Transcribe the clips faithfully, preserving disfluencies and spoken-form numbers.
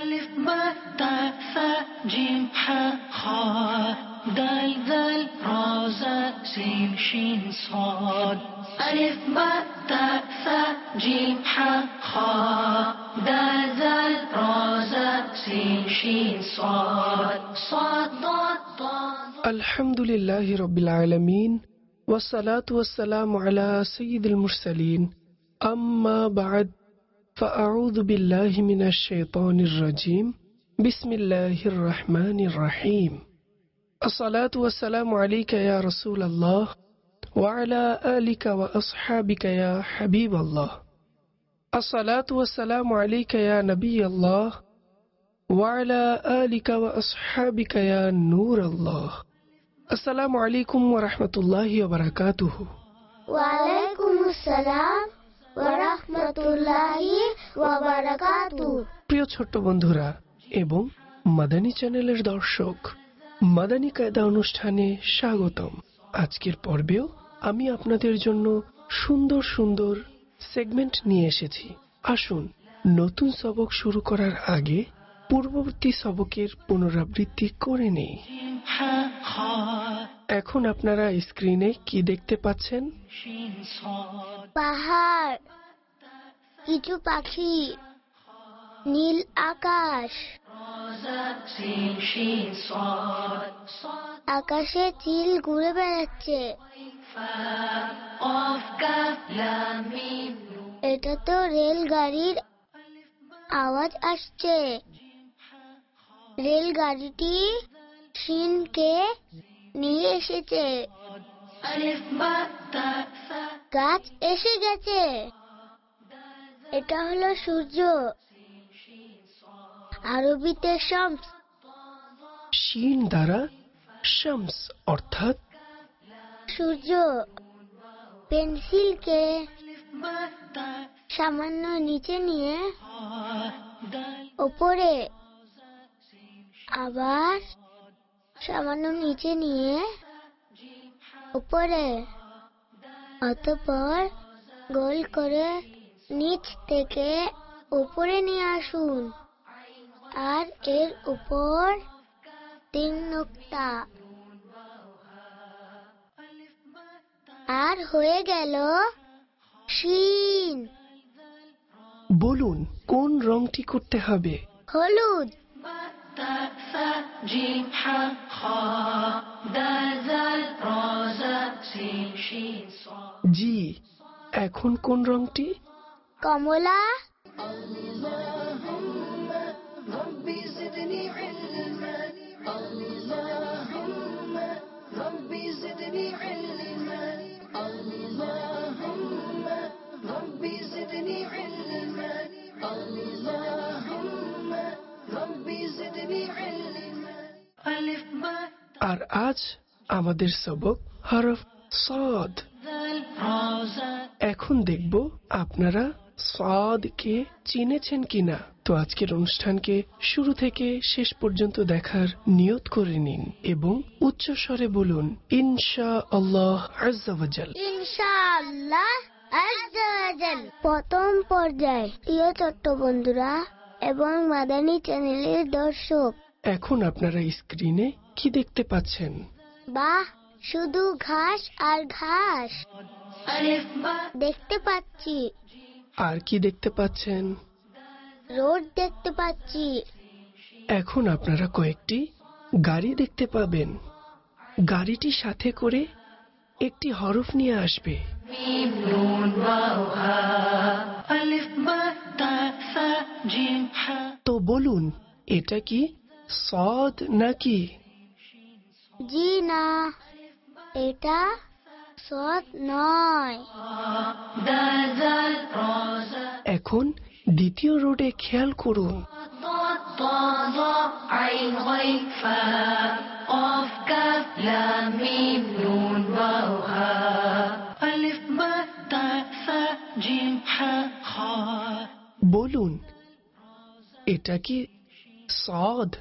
ألف باء تاء ثاء جيم حاء خاء دال ذال را زاء سين شين صاد ألف باء تاء ثاء جيم حاء خاء دال ذال را زاء سين شين صاد صاد ضاد ضاد. الحمد لله رب العالمين والصلاة والسلام على سيد المرسلين أما بعد فأعوذ بالله من الشيطان الرجيم بسم الله الرحمن الرحيم الصلاة والسلام عليك يا رسول الله وعلى آلك وأصحابك يا حبيب الله الصلاة والسلام عليك يا نبي الله وعلى آلك وأصحابك يا نور الله السلام عليكم ورحمة الله وبركاته. وعليكم السلام ورحمة الله وبركاته. প্রিয় ছোট্ট বন্ধুরা এবং মাদানী চ্যানেলের দর্শক, মাদানী কায়দা অনুষ্ঠানে স্বাগতম। আজকের পর্বেও আমি আপনাদের জন্য সুন্দর সুন্দর সেগমেন্ট নিয়ে এসেছি। আসুন নতুন সবক শুরু করার আগে পূর্ববর্তী সবকের পুনরাবৃত্তি করে নেই। এখন আপনারা স্ক্রিনে কি দেখতে পাচ্ছেন? পাহাড়, কিছু পাখি, নীল আকাশ, আকাশে চিল ঘুরে বেড়াচ্ছে। এটা তো রেলগাড়ির আওয়াজ আসছে। রেলগাড়িটি শিনকে নিয়ে এসেছে। গাছ এসে গেছে। এটা হলো সূর্য, আরবিতে শামস। শিন দ্বারা শামস অর্থাৎ সূর্য। পেন্সিলকে সামান্য নিচে নিয়ে উপরে, আবার সামান্য নিচে নিয়ে উপরে, অতঃপর গোল করে নিচ থেকে উপরে নিয়ে আসুন। আর এর উপর তিন নোক্তা। আর হয়ে গেল শিন। বলুন কোন রংটি করতে হবে? হলুদ। জি, এখন কোন রংটি? কমলা। আর আজ আমাদের সবক হরফ সাদ। এখন দেখব আপনারা সাদকে চিনেছেন কিনা। তো আজকের অনুষ্ঠানকে শুরু থেকে শেষ পর্যন্ত দেখার নিয়ত করে নিন এবং উচ্চ স্বরে বলুন ইনশাআল্লাহ আজ্জা ওয়া জাল। ইনশাআল্লাহ আজ্জা ওয়া জাল। প্রথম পর্যায়ে প্রিয় ছোট্ট বন্ধুরা এবং মাদানী চ্যানেলের দর্শক, এখন আপনারা স্ক্রিনে কি দেখতে পাচ্ছেন? বাহ, শুধু ঘাস আর ঘাস দেখতে পাচ্ছি। আর কি দেখতে পাচ্ছেন? রোড দেখতে পাচ্ছি। এখন আপনারা কয়েকটি গাড়ি দেখতে পাবেন। গাড়িটি সাথে করে একটি হরফ নিয়ে আসবে। তো বলুন এটা কি সাদ নাকি? জি না, এটা সাদ নয়। এখন দ্বিতীয় রোডে খেয়াল করুন। বলুন এটা কি সাদ?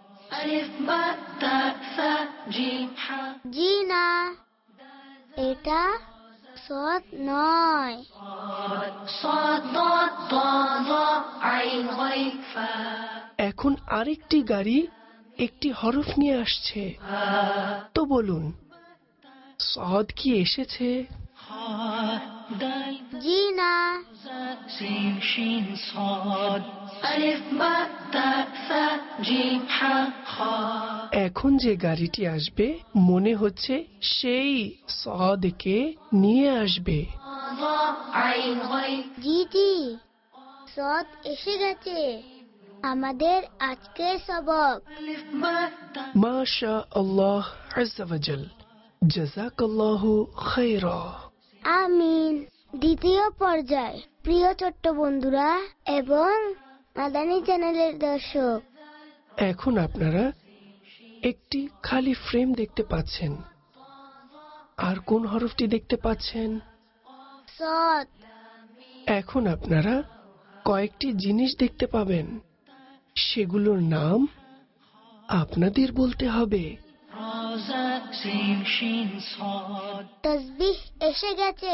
জি না, এটা সাদ নয়। এখন আরেকটি গাড়ি একটি হরফ নিয়ে আসছে, তো বলুন সদ কি এসেছে? জি না। سين شين صاد ألف باء تاء ثاء جيم حاء خا। এখন যে গাড়িটি আসবে মনে হচ্ছে সেই সদকে নিয়ে আসবে। জি জি, সদ এসে গেছে। আমাদের আজকের সবক। মাশা আল্লাহ আজ্জা ওয়া জাল, জাযাকাল্লাহু খায়রা। আমিন। দ্বিতীয় পর্যায়। প্রিয় ছোট্ট বন্ধুরা এবং মাদানী চ্যানেলের দর্শক, এখন আপনারা একটি খালি ফ্রেম দেখতে পাচ্ছেন। আর কোন হরফটি দেখতে পাচ্ছেন? সদ। এখন আপনারা কয়েকটি জিনিস দেখতে পাবেন, সেগুলোর নাম আপনাদের বলতে হবে। তাসবিহ এসে গেছে।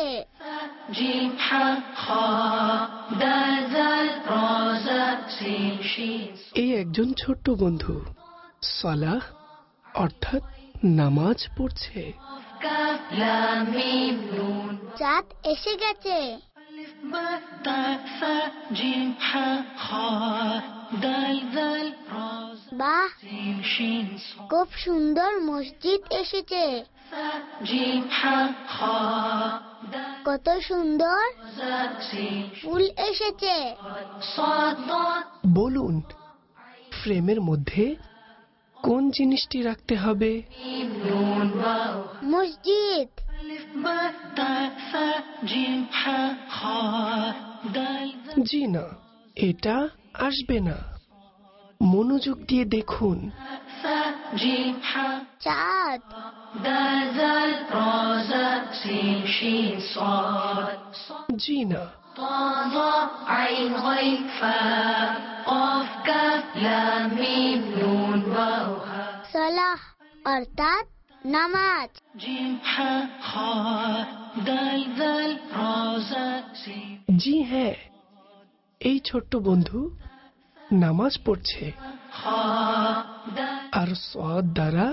جيم حاء خا دال ذال را زا سين شين এই একজন ছোট্ট বন্ধু সালাহ অর্থাৎ নামাজ পড়ছে। كاف لام ميم نون চাঁদ এসে গেছে। ألف باء تاء ثاء جيم حاء خا دال ذال را زا বাহ, سين شين صاد খুব সুন্দর মসজিদ এসেছে। ثاء جيم حاء خا دال কত সুন্দর زا سين ফুল এসেছে। صاد ضاد বলুন ফ্রেমের মধ্যে কোন জিনিসটি রাখতে হবে? ميم نون واو মসজিদ। ألف باء تاء ثاء جيم حاء خا دال ذال জি না, এটা আসবে না। মনোযোগ দিয়ে দেখুন। ثاء جيم حاء চাঁদ। دال ذال را زا سين شين صاد জি না, طا ظا عين غين فاء قاف كاف لام ميم نون واو هاء সালাহ অর্থাৎ নামাজ। جيم حاء خا دال ذال را زا سين জি হ্যাঁ, এই ছোট্ট বন্ধু নামাজ পড়ছে خا دال আর সদ দ্বারা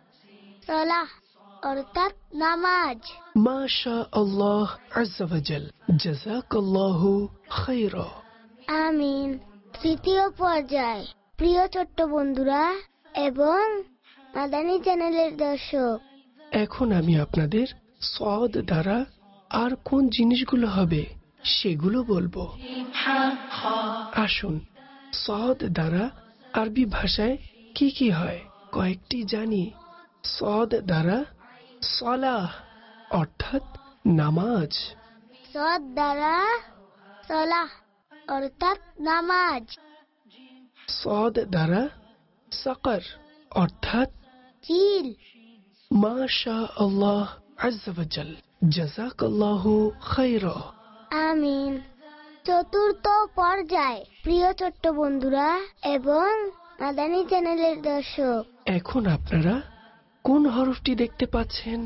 সালাহ অর্থাৎ নামাজ। মাশা আল্লাহ আজ্জা ওয়া জাল, জাযাকাল্লাহু খায়রা। আমিন। তৃতীয় পর্যায়। প্রিয় ছোট্ট বন্ধুরা এবং মাদানী চ্যানেলের দর্শক, এখন আমি আপনাদের সদ দ্বারা আর কোন জিনিসগুলো হবে সেগুলো বলবো। جيم حاء خا আসুন সদ দ্বারা আরবি ভাষায় কি কি হয় কয়েকটি জানি। সদ দ্বারা সলাহ অর্থাৎ নামাজ, সদ দ্বারা সালাহ অর্থাৎ নামাজ। সদ দ্বারা সাকর অর্থাৎ চিল। মাশা আল্লাহ আজ্জা ওয়া জাল, জাযাকাল্লাহু খায়রা। আমিন। চতুর্থ পর্যায়। প্রিয় ছোট্ট বন্ধুরা এবং মাদানী চ্যানেলের দর্শক, এখন আপনারা কোন হরফটি দেখতে পাচ্ছেন?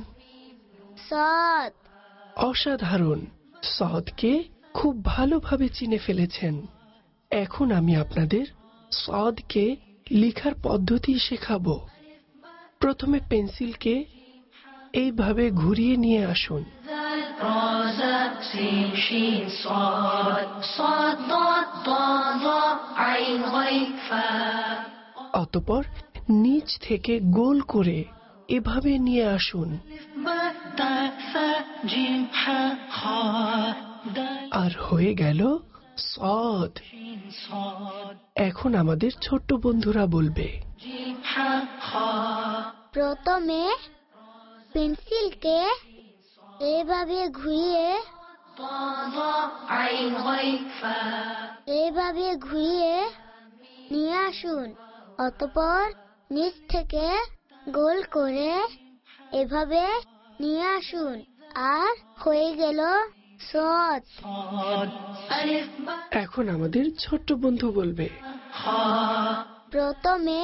সদ। অসাধারণ, সদকে খুব ভালোভাবে চিনে ফেলেছেন। এখন আমি আপনাদের সদকে লেখার পদ্ধতি শেখাবো। প্রথমে পেন্সিলকে এইভাবে ঘুরিয়ে নিয়ে আসুন। ذال را زا سين شين صاد صاد ضاد طا ظا عين غين فاء অতঃপর নিচ থেকে গোল করে এভাবে নিয়ে আসুন। ألف باء تاء ثاء جيم حاء خا دال আর হয়ে গেল সদ। شين صاد এখন আমাদের ছোট্ট বন্ধুরা বলবে। جيم حاء خا প্রথমে পেন্সিলকে এভাবে ঘুরিয়ে طا ظا عين غين فاء এভাবে ঘুরিয়ে নিয়ে আসুন। অতঃপর নিচ থেকে গোল করে এভাবে নিয়ে আসুন। আর হয়ে গেল সদ। صاد ألف باء এখন আমাদের ছোট্ট বন্ধু বলবে। خا প্রথমে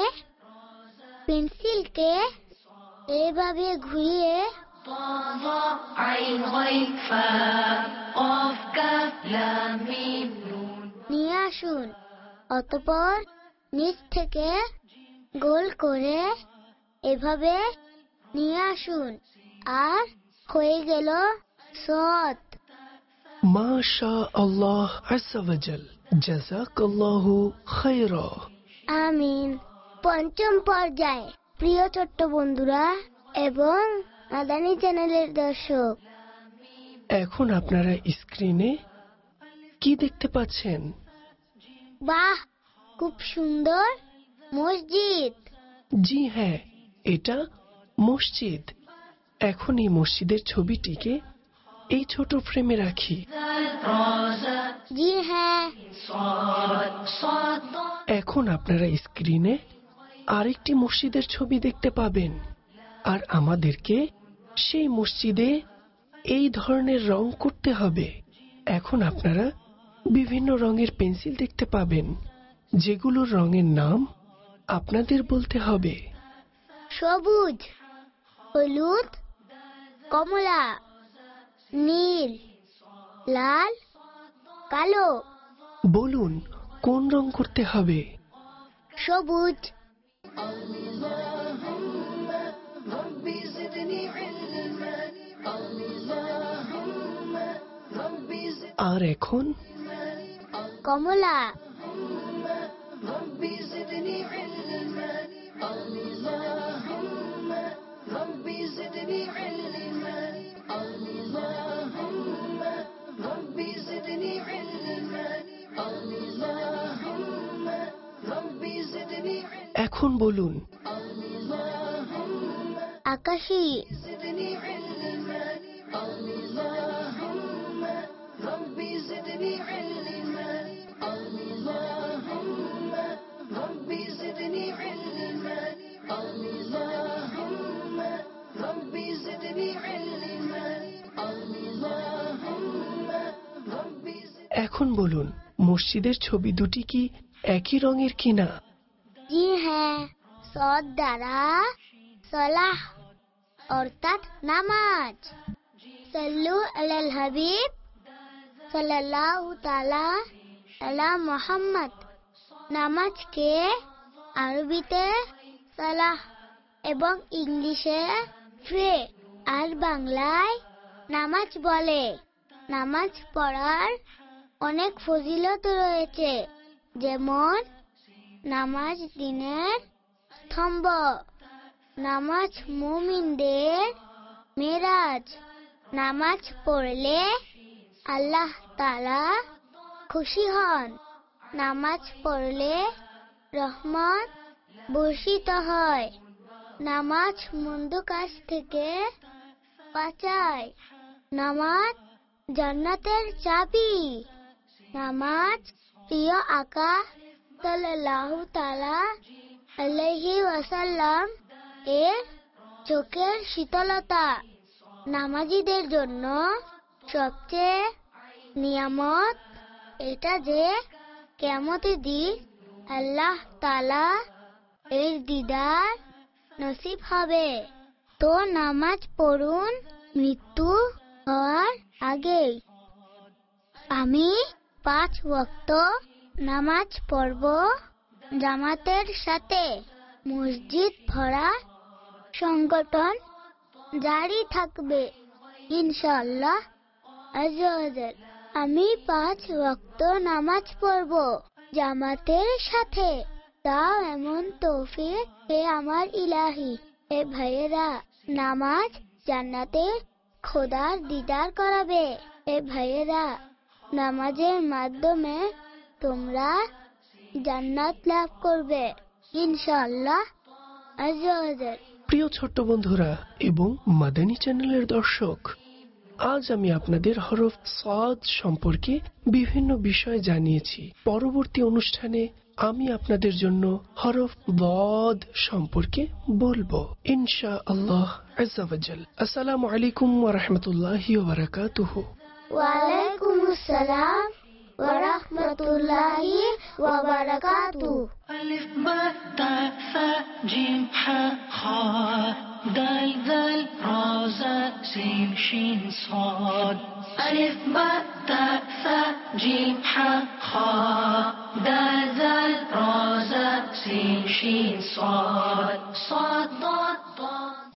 পেন্সিলকে এভাবে ঘুরিয়ে طا ظا عين غين فاء قاف كاف لام ميم نون নিয়ে আসুন। অতঃপর নিচ থেকে গোল করে এভাবে নিয়ে আসুন, আর হয়ে গেল সদ। মাশা আল্লাহ আজ্জা ওয়া জাল, জাযাকাল্লাহু খায়রা। আমিন। পঞ্চম পর্যায়ে প্রিয় ছোট্ট বন্ধুরা এবং মাদানী চ্যানেলের দর্শক, এখন আপনারা স্ক্রিনে কি দেখতে পাচ্ছেন? বাহ, খুব সুন্দর মসজিদ। জি হ্যাঁ, এটা মসজিদ। এখন এই মসজিদের ছবিটিকে এই ছোট ফ্রেমে রাখি। জি হ্যাঁ। এখন আপনারা স্ক্রিনে আরেকটি মসজিদের ছবি দেখতে পাবেন, আর আমাদেরকে সেই মসজিদে এই ধরনের রং করতে হবে। এখন আপনারা বিভিন্ন রঙের পেন্সিল দেখতে পাবেন, যেগুলোর রঙের নাম আপনাদের বলতে হবে। সবুজ, হলুদ, কমলা, নীল, লাল, কালো। বলুন কোন রং করতে হবে? সবুজ। আর এখন কমলা। এখন বলুন আকাশী। এখন বলুন মসজিদের ছবি দুটি কি একই রঙের কিনা? জি হ্যাঁ। সদ দ্বারা সলাহ অর্থাৎ নামাজ। সাল্লু আলাল হাবিব সাল্লাল্লাহু তাআলা আলা মুহাম্মদ। নামাজকে আরবিতে সালাহ এবং ইংলিশে প্রে আর বাংলায় নামাজ বলে। নামাজ পড়ার অনেক ফজিলত রয়েছে, যেমন নামাজ দ্বীনের স্তম্ভ, নামাজ মুমিনদের মেরাজ, নামাজ পড়লে আল্লাহ তাআলা খুশি হন, নামাজ পড়লে রহমত বর্ষিত হয়, নামাজ মন্দ কাজ থেকে বাঁচায়, নামাজ জান্নাতের চাবি, নামাজ প্রিয় আকা সাল্লাল্লাহু তাআলা আলাইহি ওয়াসাল্লাম এর চোখের শীতলতা। নামাজীদের জন্য সবচেয়ে নিয়ামত এটা যে কিয়ামতের দিন আল্লাহ তাআলা এর দিদার নসিব হবে। তো নামাজ পড়ুন মৃত্যু হওয়ার আগেই। আমি পাঁচ ওয়াক্ত নামাজ পড়ব জামাতের সাথে। মসজিদ ভরা সংগঠন জারি থাকবে ইনশাআল্লাহ আজ্জা ওয়া জাল। আমি পাঁচ ওয়াক্ত নামাজ পড়ব জামাতের সাথে। দাও এমন তৌফিক হে আমার ইলাহি। এ ভাইয়েরা, নামাজ জান্নাতে খোদার দিদার করাবে। এ ভাইয়েরা, নামাজের মাধ্যমে তোমরা জান্নাত লাভ করবে ইনশাআল্লাহ আজ্জা ওয়া জাল। প্রিয় ছোট্ট বন্ধুরা এবং মাদানী চ্যানেলের দর্শক, আজ আমি আপনাদের হরফ সাদ সম্পর্কে বিভিন্ন বিষয় জানিয়েছি। পরবর্তী অনুষ্ঠানে আমি আপনাদের জন্য হরফ দাদ সম্পর্কে বলবো ইনশাআল্লাহ আজ্জা ওয়া জাল। আসসালামু আলাইকুম ওয়া রাহমাতুল্লাহি ওয়া বারাকাতুহু। ওয়া আলাইকুমুস সালাম ওয়া রাহমাতুল্লাহি ওয়া বারাকাতুহু। ألف باء تاء ثاء جيم حاء خاء دال ذال را زاء سين شين صاد ألف باء تاء ثاء جيم حاء خاء دال ذال را زاء سين شين صاد صاد ضاد